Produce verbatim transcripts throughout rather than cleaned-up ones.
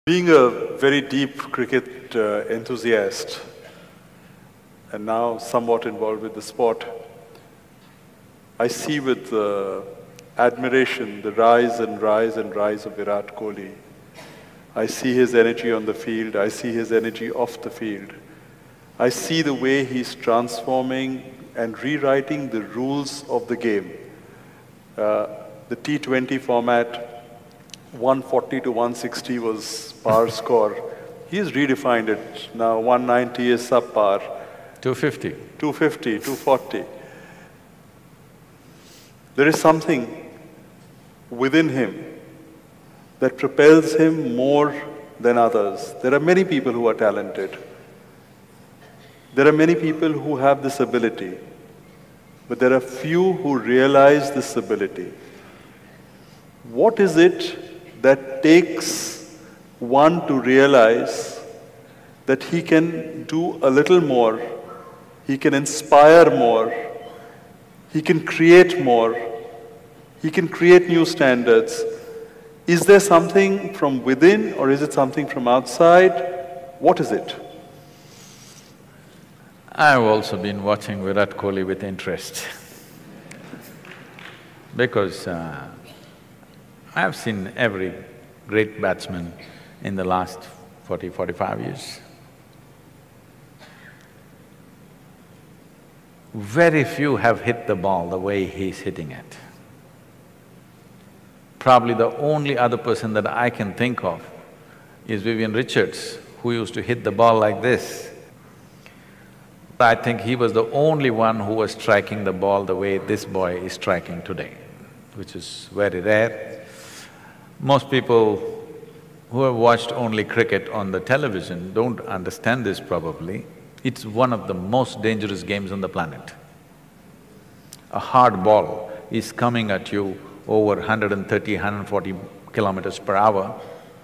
Being a very deep cricket uh, enthusiast and now somewhat involved with the sport, I see with uh, admiration the rise and rise and rise of Virat Kohli. I see his energy on the field, I see his energy off the field. I see the way he's transforming and rewriting the rules of the game. Uh, the T twenty format, one forty to one sixty was par score. He's redefined it. Now one ninety is subpar. two fifty. two fifty, two forty. There is something within him that propels him more than others. There are many people who are talented. There are many people who have this ability, but there are few who realize this ability. What is it that takes one to realize that he can do a little more, he can inspire more, he can create more, he can create new standards? Is there something from within or is it something from outside? What is it? I've also been watching Virat Kohli with interest because uh, I've seen every great batsman in the last forty, forty-five years. Very few have hit the ball the way he's hitting it. Probably the only other person that I can think of is Vivian Richards, who used to hit the ball like this. I think he was the only one who was striking the ball the way this boy is striking today, which is very rare. Most people who have watched only cricket on the television don't understand this probably. It's one of the most dangerous games on the planet. A hard ball is coming at you over one thirty, one forty kilometers per hour,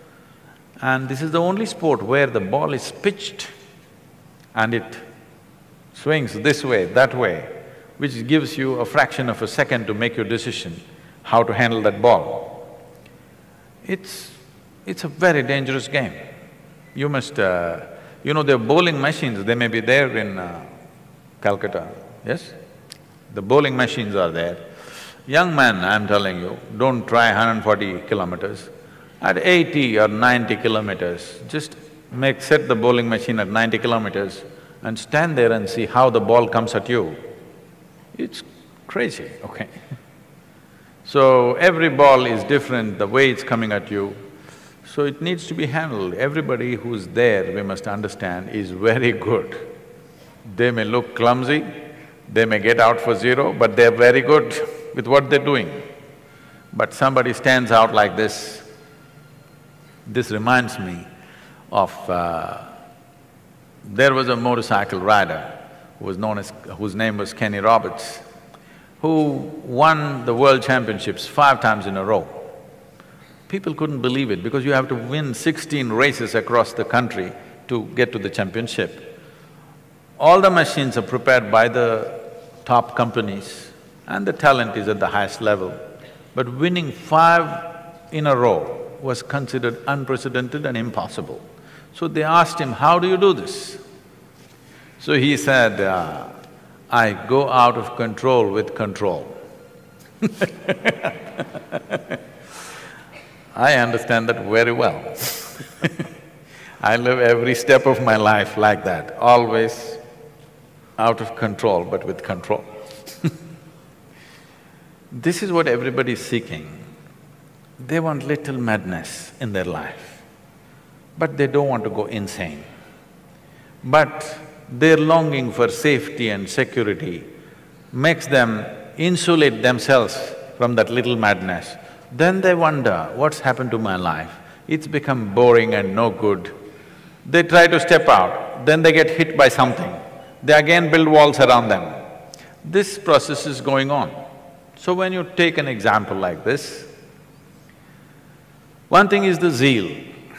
and this is the only sport where the ball is pitched and it swings this way, that way, which gives you a fraction of a second to make your decision how to handle that ball. It's… it's a very dangerous game. You must… Uh, you know, there are bowling machines, they may be there in uh, Calcutta, yes? The bowling machines are there. Young man, I'm telling you, don't try one forty kilometers. At eighty or ninety kilometers, just make… set the bowling machine at ninety kilometers and stand there and see how the ball comes at you. It's crazy, okay? So, every ball is different, the way it's coming at you, so it needs to be handled. Everybody who's there, we must understand, is very good. They may look clumsy, they may get out for zero, but they're very good with what they're doing. But somebody stands out like this. This reminds me of… Uh, there was a motorcycle rider who was known as… whose name was Kenny Roberts, who won the world championships five times in a row. People couldn't believe it because you have to win sixteen races across the country to get to the championship. All the machines are prepared by the top companies and the talent is at the highest level. But winning five in a row was considered unprecedented and impossible. So they asked him, how do you do this? So he said, uh, I go out of control with control. I understand that very well. I live every step of my life like that, always out of control but with control. This is what everybody is seeking. They want little madness in their life, but they don't want to go insane. But their longing for safety and security makes them insulate themselves from that little madness. Then they wonder, what's happened to my life? It's become boring and no good. They try to step out, then they get hit by something. They again build walls around them. This process is going on. So when you take an example like this, one thing is the zeal.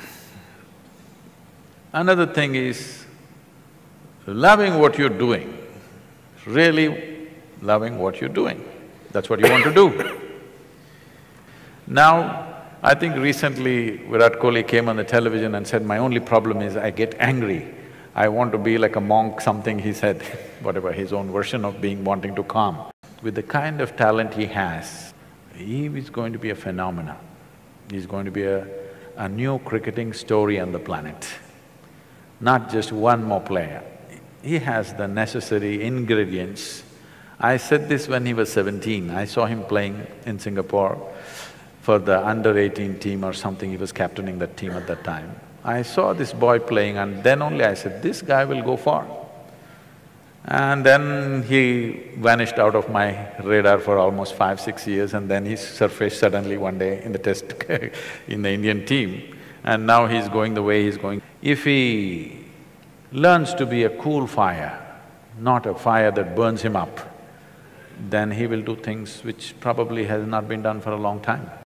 Another thing is loving what you're doing, really loving what you're doing. That's what you want to do. Now, I think recently Virat Kohli came on the television and said, my only problem is I get angry. I want to be like a monk, something he said, whatever, his own version of being wanting to calm. With the kind of talent he has, he is going to be a phenomenon. He's going to be a, a new cricketing story on the planet. Not just one more player. He has the necessary ingredients. I said this when he was seventeen. I saw him playing in Singapore for the under eighteen team or something, he was captaining that team at that time. I saw this boy playing and then only I said, this guy will go far. And then he vanished out of my radar for almost five, six years and then he surfaced suddenly one day in the test in the Indian team. And now he's going the way he's going. If he learns to be a cool fire, not a fire that burns him up, then he will do things which probably has not been done for a long time.